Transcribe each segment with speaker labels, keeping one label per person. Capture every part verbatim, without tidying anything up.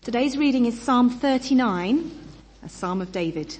Speaker 1: Today's reading is Psalm thirty-nine, a psalm of David.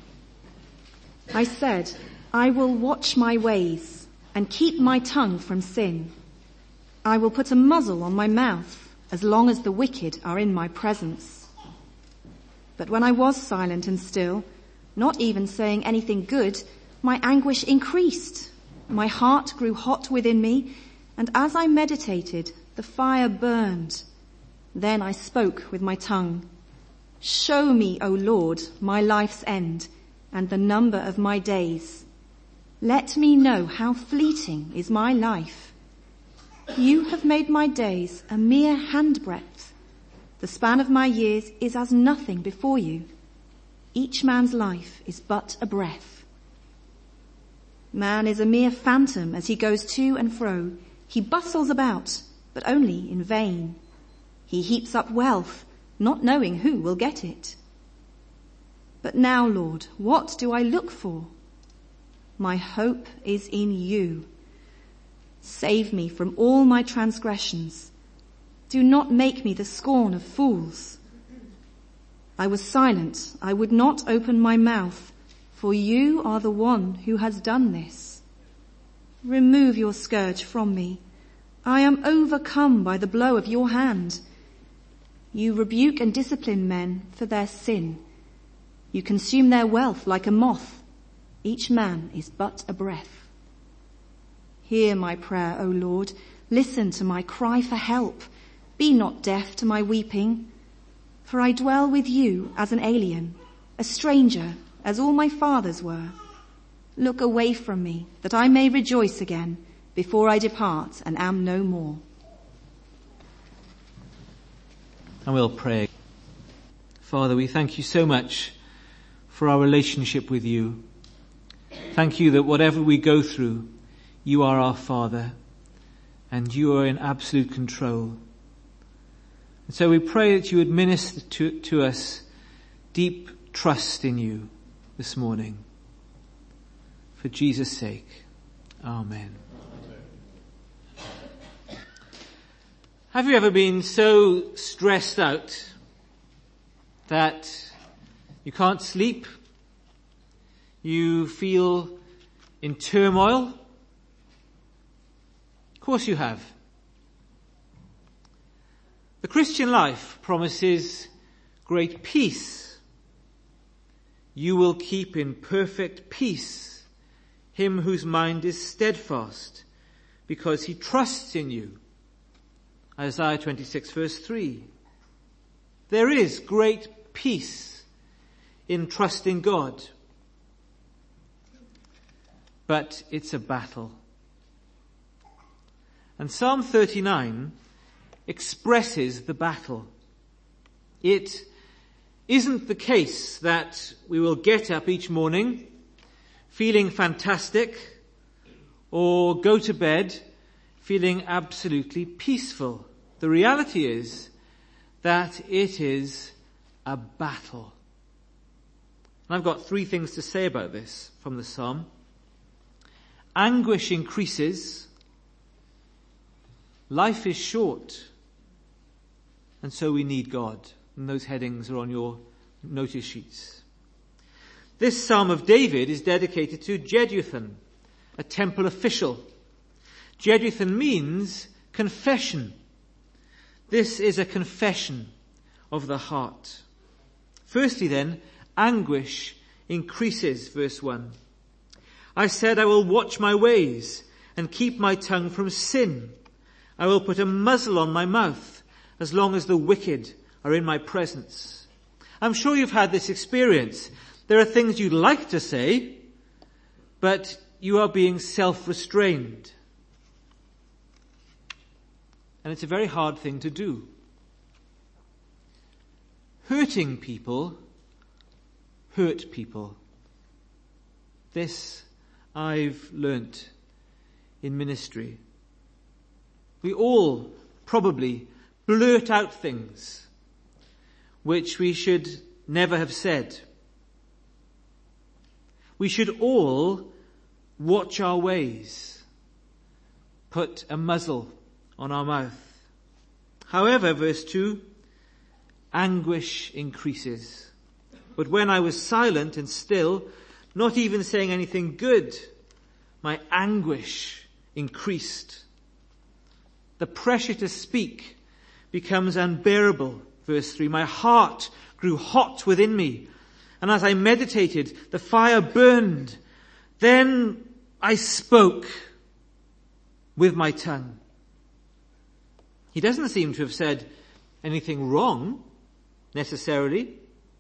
Speaker 1: I said, I will watch my ways and keep my tongue from sin. I will put a muzzle on my mouth as long as the wicked are in my presence. But when I was silent and still, not even saying anything good, my anguish increased. My heart grew hot within me, and as I meditated, the fire burned. Then I spoke with my tongue. Show me, O Lord, my life's end and the number of my days. Let me know how fleeting is my life. You have made my days a mere handbreadth. The span of my years is as nothing before you. Each man's life is but a breath. Man is a mere phantom as he goes to and fro. He bustles about, but only in vain. He heaps up wealth, not knowing who will get it. But now, Lord, what do I look for? My hope is in you. Save me from all my transgressions. Do not make me the scorn of fools. I was silent, I would not open my mouth, for you are the one who has done this. Remove your scourge from me. I am overcome by the blow of your hand. You rebuke and discipline men for their sin. You consume their wealth like a moth. Each man is but a breath. Hear my prayer, O Lord. Listen to my cry for help. Be not deaf to my weeping. For I dwell with you as an alien, a stranger, as all my fathers were. Look away from me, that I may rejoice again, before I depart and am no more.
Speaker 2: And we'll pray. Father, we thank you so much for our relationship with you. Thank you that whatever we go through, you are our Father, and you are in absolute control. And so we pray that you would minister to, to us deep trust in you this morning. For Jesus' sake, amen. Have you ever been so stressed out that you can't sleep? You feel in turmoil? Of course you have. The Christian life promises great peace. You will keep in perfect peace him whose mind is steadfast, because he trusts in you. Isaiah twenty-six verse three. There is great peace in trusting God. But it's a battle. And Psalm thirty-nine expresses the battle. It isn't the case that we will get up each morning feeling fantastic or go to bed feeling absolutely peaceful. The reality is that it is a battle. And I've got three things to say about this from the psalm. Anguish increases. Life is short. And so we need God. And those headings are on your notice sheets. This Psalm of David is dedicated to Jeduthun, a temple official. Jeduthun means confession. This is a confession of the heart. Firstly then, anguish increases, verse one. I said, I will watch my ways and keep my tongue from sin. I will put a muzzle on my mouth as long as the wicked are in my presence. I'm sure you've had this experience. There are things you'd like to say, but you are being self-restrained. And it's a very hard thing to do. Hurting people hurt people. This I've learnt in ministry. We all probably blurt out things which we should never have said. We should all watch our ways, put a muzzle on our mouth. However, verse two, anguish increases. But when I was silent and still, not even saying anything good, my anguish increased. The pressure to speak becomes unbearable. Verse three, my heart grew hot within me, and as I meditated, the fire burned. Then I spoke with my tongue. He doesn't seem to have said anything wrong, necessarily.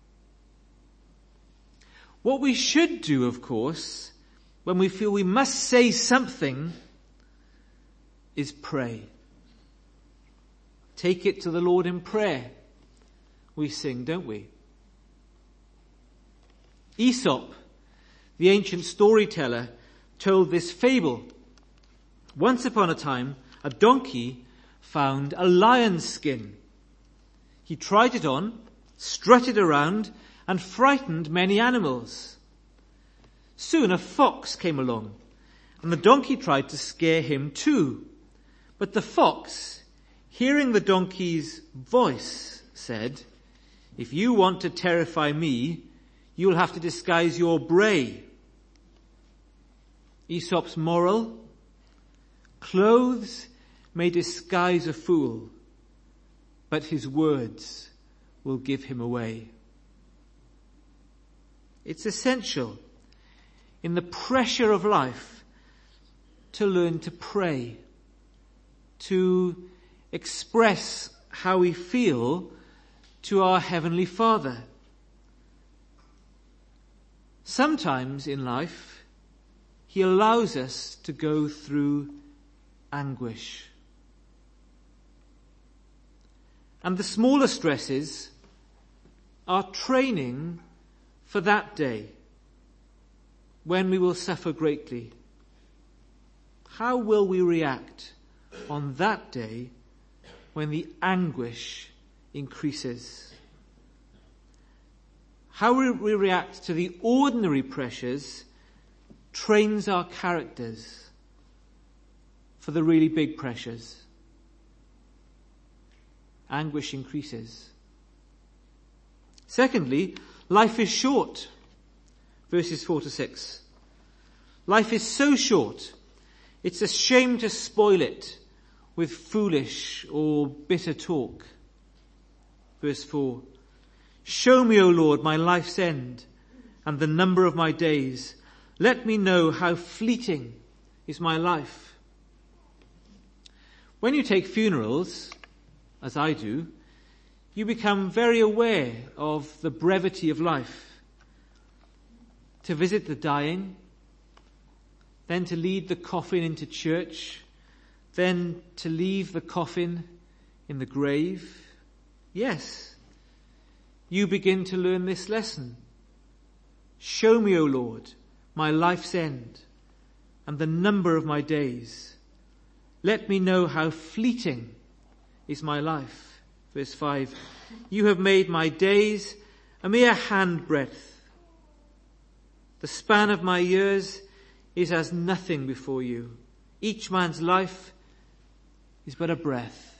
Speaker 2: What we should do, of course, when we feel we must say something, is pray. Take it to the Lord in prayer. We sing, don't we? Aesop, the ancient storyteller, told this fable. Once upon a time, a donkey found a lion's skin. He tried it on, strutted around, and frightened many animals. Soon a fox came along, and the donkey tried to scare him too. But the fox, hearing the donkey's voice, said, if you want to terrify me, you'll have to disguise your bray. Aesop's moral: clothes may disguise a fool, but his words will give him away. It's essential in the pressure of life to learn to pray, to express how we feel to our Heavenly Father. Sometimes in life, He allows us to go through anguish. And the smaller stresses are training for that day when we will suffer greatly. How will we react on that day when the anguish increases? How we react to the ordinary pressures trains our characters for the really big pressures. Anguish increases. Secondly, life is short. Verses four to six. Life is so short, it's a shame to spoil it with foolish or bitter talk. Verse four. Show me, O Lord, my life's end and the number of my days. Let me know how fleeting is my life. When you take funerals, as I do, you become very aware of the brevity of life. To visit the dying, then to lead the coffin into church, then to leave the coffin in the grave. Yes, you begin to learn this lesson. Show me, O Lord, my life's end and the number of my days. Let me know how fleeting is my life. Verse five. You have made my days a mere handbreadth. The span of my years is as nothing before you. Each man's life is but a breath.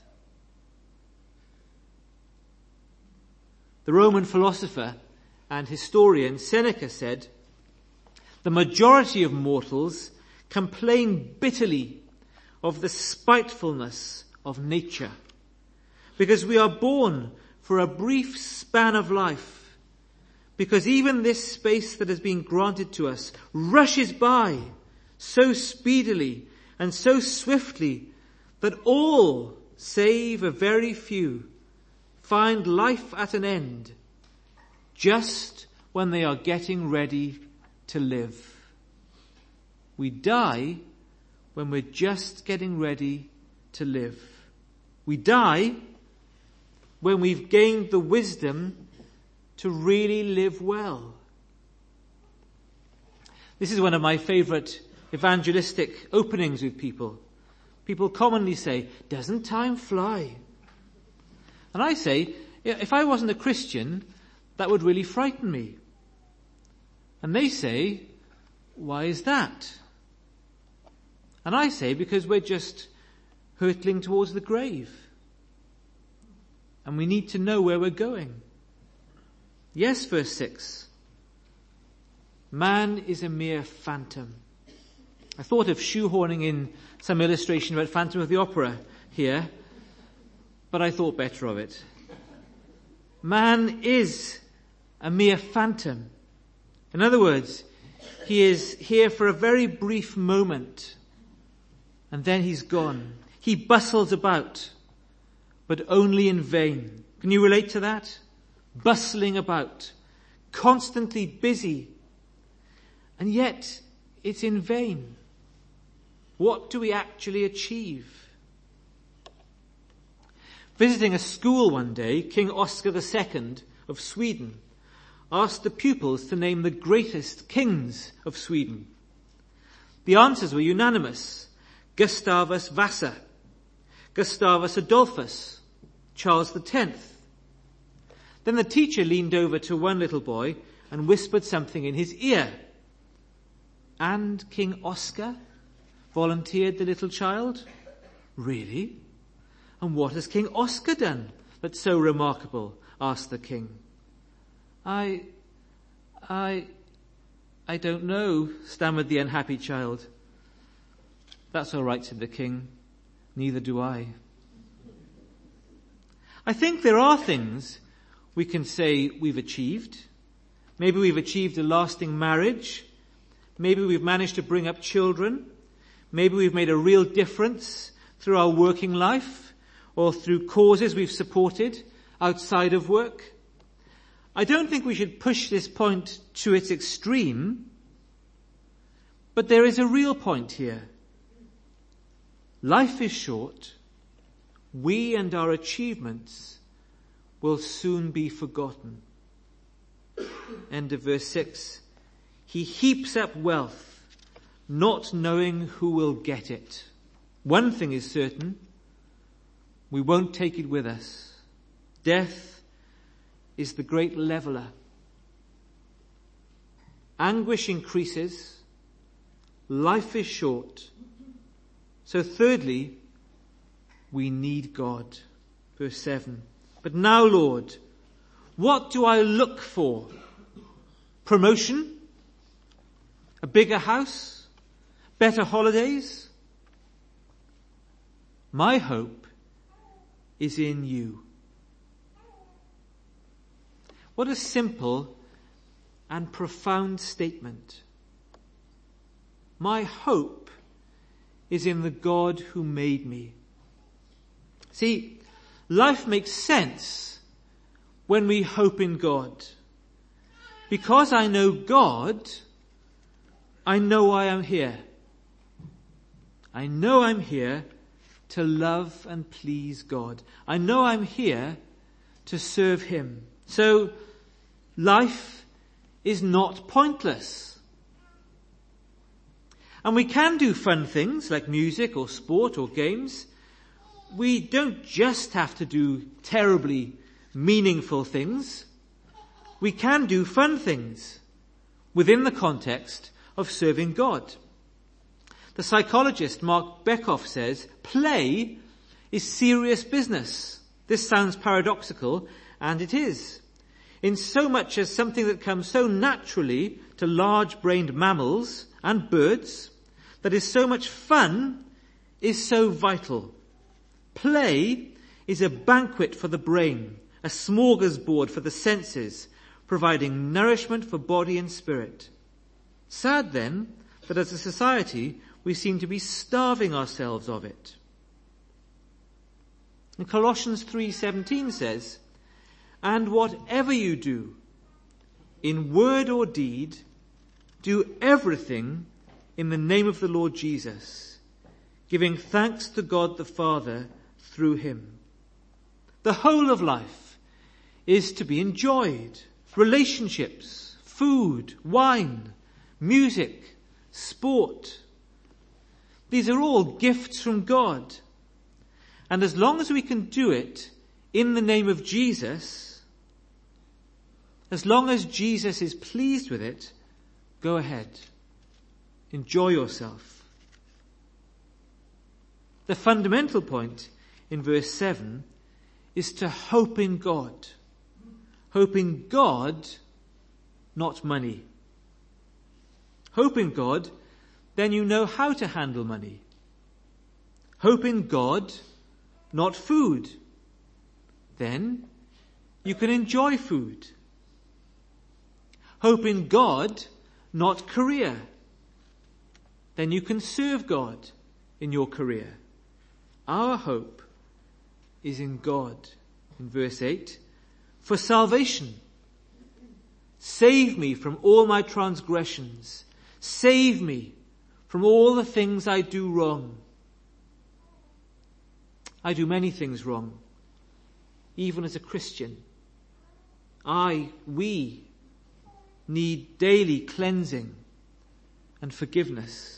Speaker 2: The Roman philosopher and historian Seneca said, the majority of mortals complain bitterly of the spitefulness of nature, because we are born for a brief span of life, because even this space that has been granted to us rushes by so speedily and so swiftly that all, save a very few, find life at an end just when they are getting ready to live. We die when we're just getting ready to live. We die when we've gained the wisdom to really live well. This is one of my favourite evangelistic openings with people. People commonly say, doesn't time fly? And I say, if I wasn't a Christian, that would really frighten me. And they say, why is that? And I say, because we're just hurtling towards the grave. And we need to know where we're going. Yes, verse six. Man is a mere phantom. I thought of shoehorning in some illustration about Phantom of the Opera here, but I thought better of it. Man is a mere phantom. In other words, he is here for a very brief moment, and then he's gone. He bustles about, but only in vain. Can you relate to that? Bustling about, constantly busy, and yet it's in vain. What do we actually achieve? Visiting a school one day, King Oscar the Second of Sweden asked the pupils to name the greatest kings of Sweden. The answers were unanimous. Gustavus Vasa, Gustavus Adolphus, Charles the Tenth. Then the teacher leaned over to one little boy and whispered something in his ear. And King Oscar? Volunteered the little child. Really? And what has King Oscar done that's so remarkable? Asked the king. I, I, I don't know, stammered the unhappy child. That's all right, said the king. Neither do I. I think there are things we can say we've achieved. Maybe we've achieved a lasting marriage. Maybe we've managed to bring up children. Maybe we've made a real difference through our working life or through causes we've supported outside of work. I don't think we should push this point to its extreme, but there is a real point here. Life is short. We and our achievements will soon be forgotten. End of verse six. He heaps up wealth, not knowing who will get it. One thing is certain, we won't take it with us. Death is the great leveler. Anguish increases. Life is short. So thirdly, we need God. Verse seven. But now, Lord, what do I look for? Promotion? A bigger house? Better holidays? My hope is in you. What a simple and profound statement. My hope is in the God who made me. See, life makes sense when we hope in God. Because I know God, I know I am here. I know I'm here to love and please God. I know I'm here to serve Him. So, life is not pointless. And we can do fun things like music or sport or games. We don't just have to do terribly meaningful things. We can do fun things within the context of serving God. The psychologist Mark Beckhoff says, play is serious business. This sounds paradoxical, and it is. In so much as something that comes so naturally to large-brained mammals and birds, that is so much fun, is so vital. Play is a banquet for the brain, a smorgasbord for the senses, providing nourishment for body and spirit. Sad then that as a society we seem to be starving ourselves of it. And Colossians three seventeen says, and whatever you do, in word or deed, do everything in the name of the Lord Jesus, giving thanks to God the Father through Him. The whole of life is to be enjoyed. Relationships, food, wine, music, sport. These are all gifts from God. And as long as we can do it in the name of Jesus, as long as Jesus is pleased with it, go ahead. Enjoy yourself. The fundamental point in verse seven is to hope in God. Hope in God, not money. Hope in God, then you know how to handle money. Hope in God, not food. Then you can enjoy food. Hope in God, not career. Then you can serve God in your career. Our hope is in God. In verse eight, for salvation. Save me from all my transgressions. Save me from all the things I do wrong. I do many things wrong, even as a Christian. I, we need daily cleansing and forgiveness.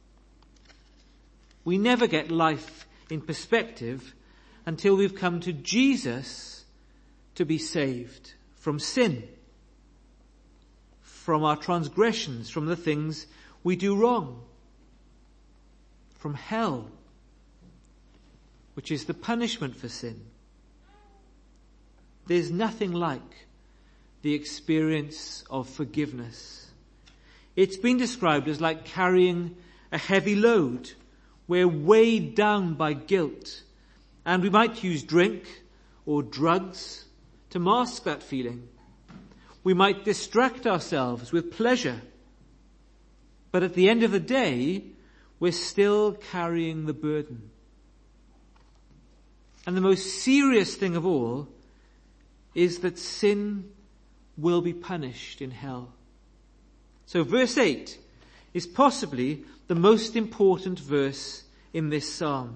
Speaker 2: We never get life in perspective until we've come to Jesus to be saved from sin, from our transgressions, from the things we do wrong, from hell, which is the punishment for sin. There's nothing like the experience of forgiveness. It's been described as like carrying a heavy load. We're weighed down by guilt, and we might use drink or drugs to mask that feeling. We might distract ourselves with pleasure, but at the end of the day, we're still carrying the burden. And the most serious thing of all is that sin will be punished in hell. So verse eight is possibly the most important verse in this psalm.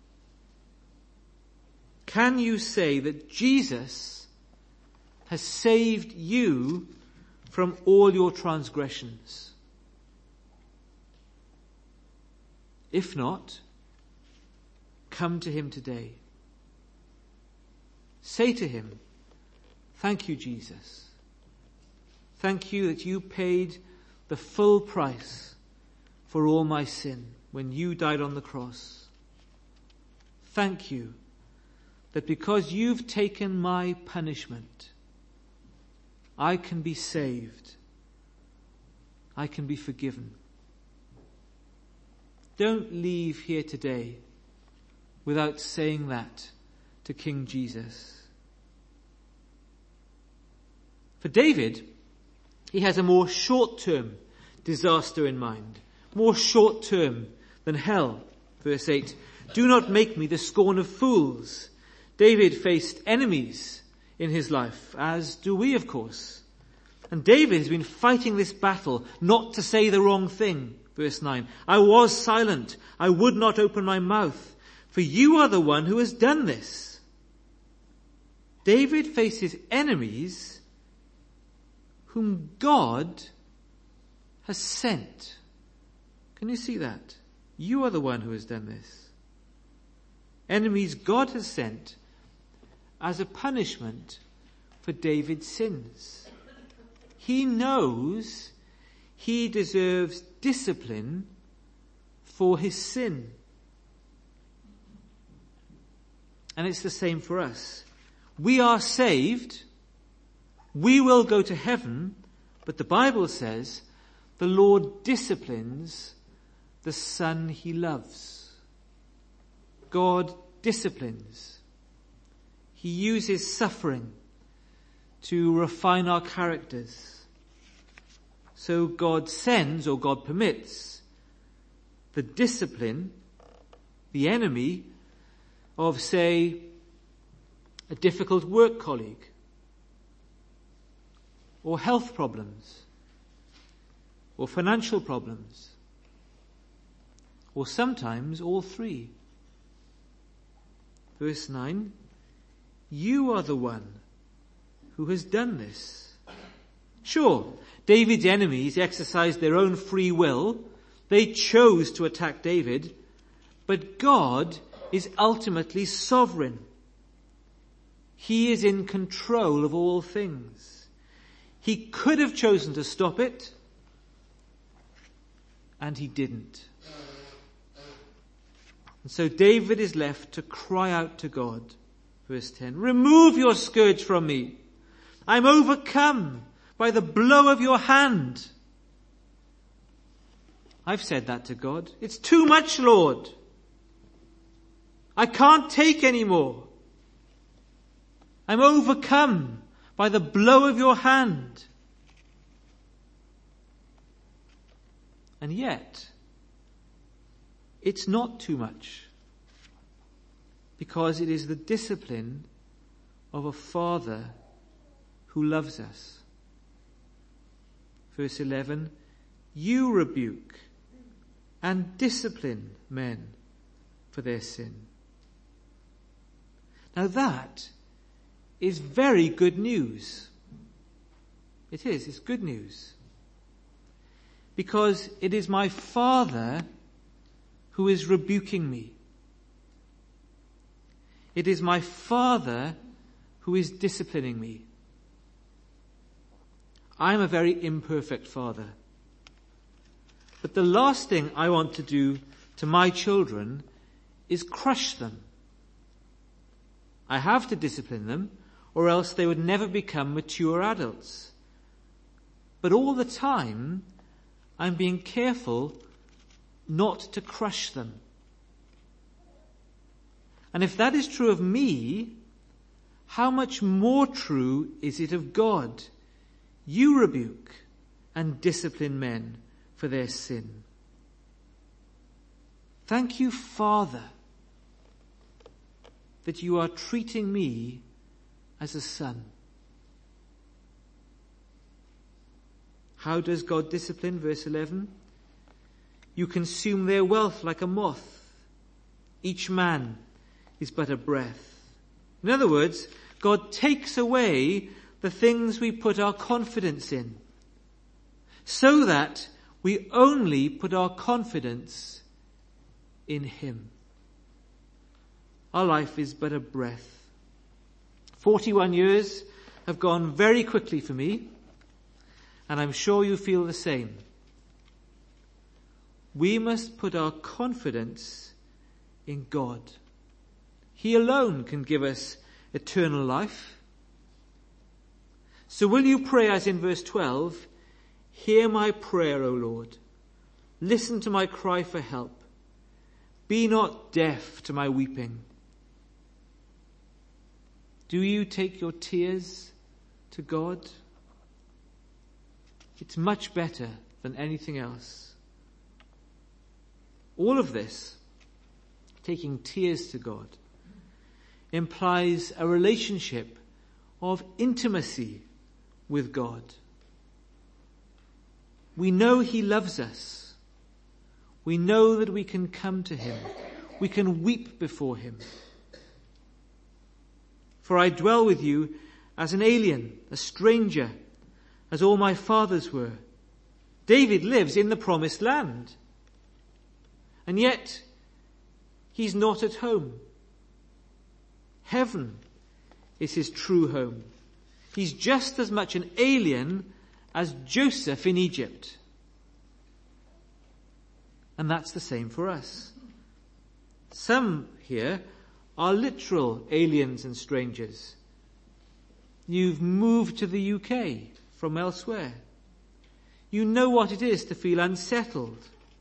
Speaker 2: Can you say that Jesus has saved you from all your transgressions? If not, come to him today. Say to him, thank you, Jesus. Thank you that you paid the full price for all my sin when you died on the cross. Thank you that because you've taken my punishment, I can be saved. I can be forgiven. Don't leave here today without saying that to King Jesus. For David, he has a more short-term disaster in mind, more short-term than hell. Verse eight, do not make me the scorn of fools. David faced enemies in his life, as do we, of course. And David has been fighting this battle not to say the wrong thing. Verse nine, I was silent. I would not open my mouth, for you are the one who has done this. David faces enemies whom God has sent. Can you see that? You are the one who has done this. Enemies God has sent as a punishment for David's sins. He knows he deserves discipline for his sin. And it's the same for us. We are saved. We will go to heaven, but the Bible says the Lord disciplines the son he loves. God disciplines. He uses suffering to refine our characters. So God sends, or God permits, the discipline, the enemy of, say, a difficult work colleague, or health problems, or financial problems, or sometimes all three. Verse nine, you are the one who has done this. Sure, David's enemies exercised their own free will. They chose to attack David, but God is ultimately sovereign. He is in control of all things. He could have chosen to stop it, and he didn't. And so David is left to cry out to God. verse ten. Remove your scourge from me. I'm overcome by the blow of your hand. I've said that to God. It's too much, Lord. I can't take any more. I'm overcome by the blow of your hand. And yet, it's not too much, because it is the discipline of a Father who loves us. Verse eleven, you rebuke and discipline men for their sin. Now that is very good news. It is, it's good news. Because it is my Father who is rebuking me. It is my Father who is disciplining me. I'm a very imperfect father. But the last thing I want to do to my children is crush them. I have to discipline them, or else they would never become mature adults. But all the time, I'm being careful not to crush them. And if that is true of me, how much more true is it of God? You rebuke and discipline men for their sin. Thank you, Father, that you are treating me as a son. How does God discipline? Verse eleven. You consume their wealth like a moth. Each man is but a breath. In other words, God takes away the things we put our confidence in, so that we only put our confidence in Him. Our life is but a breath. Forty-one years have gone very quickly for me, and I'm sure you feel the same. We must put our confidence in God. He alone can give us eternal life. So will you pray as in verse twelve, hear my prayer, O Lord. Listen to my cry for help. Be not deaf to my weeping. Do you take your tears to God? It's much better than anything else. All of this, taking tears to God, implies a relationship of intimacy with God. We know He loves us. We know that we can come to Him. We can weep before Him. For I dwell with you as an alien, a stranger, as all my fathers were. David lives in the promised land. And yet, he's not at home. Heaven is his true home. He's just as much an alien as Joseph in Egypt. And that's the same for us. Some here are literal aliens and strangers. You've moved to the U K from elsewhere. You know what it is to feel unsettled.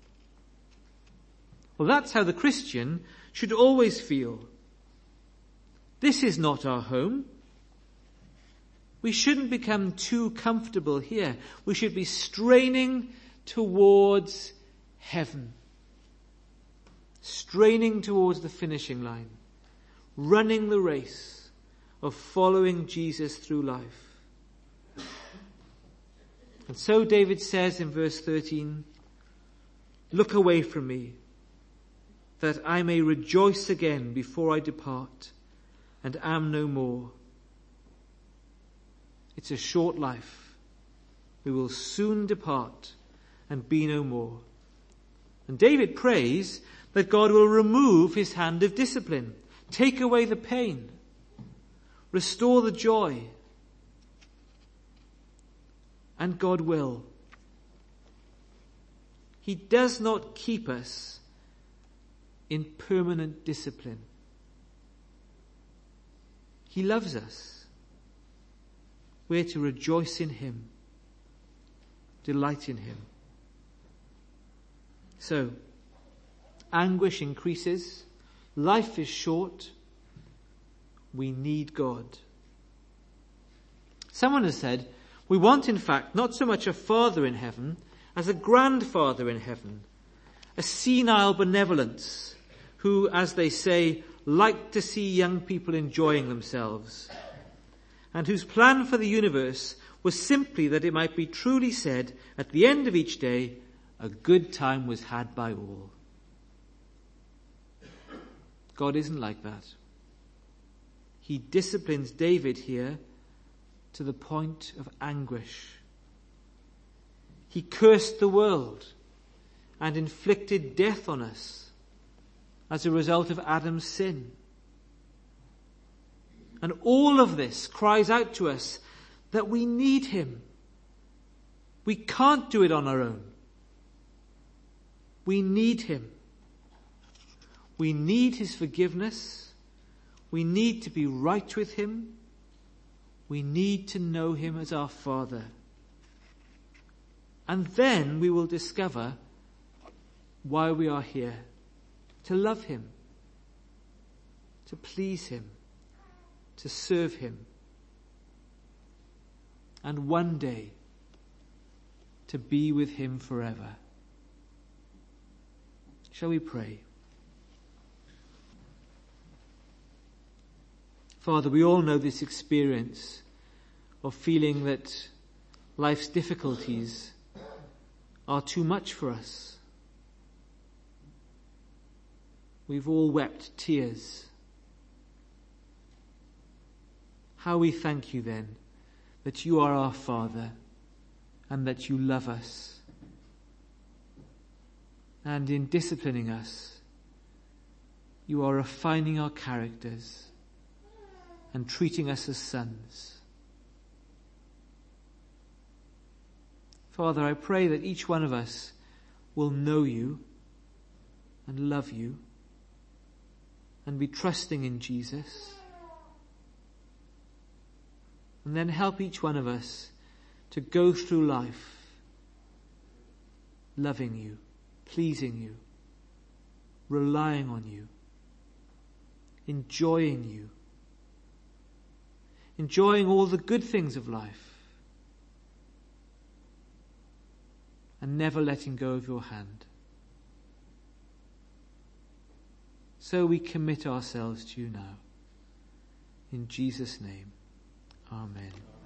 Speaker 2: Well, that's how the Christian should always feel. This is not our home. We shouldn't become too comfortable here. We should be straining towards heaven. Straining towards the finishing line. Running the race of following Jesus through life. And so David says in verse thirteen, look away from me, that I may rejoice again before I depart and am no more. It's a short life. We will soon depart and be no more. And David prays that God will remove his hand of discipline, take away the pain, restore the joy. And God will. He does not keep us in permanent discipline. He loves us. We're to rejoice in him, delight in him. So, anguish increases, life is short, we need God. Someone has said, we want in fact not so much a father in heaven as a grandfather in heaven, a senile benevolence who, as they say, liked to see young people enjoying themselves, and whose plan for the universe was simply that it might be truly said at the end of each day, a good time was had by all. God isn't like that. He disciplines David here to the point of anguish. He cursed the world and inflicted death on us as a result of Adam's sin. And all of this cries out to us that we need him. We can't do it on our own. We need him. We need his forgiveness. We need to be right with him. We need to know him as our Father. And then we will discover why we are here. To love him. To please him. To serve him. And one day to be with him forever. Shall we pray? Father, we all know this experience of feeling that life's difficulties are too much for us. We've all wept tears. How we thank you then that you are our Father and that you love us. And in disciplining us, you are refining our characters and treating us as sons. Father, I pray that each one of us will know you and love you and be trusting in Jesus. And then help each one of us to go through life loving you, pleasing you, relying on you, enjoying you, enjoying all the good things of life, and never letting go of your hand. So we commit ourselves to you now. In Jesus' name, amen.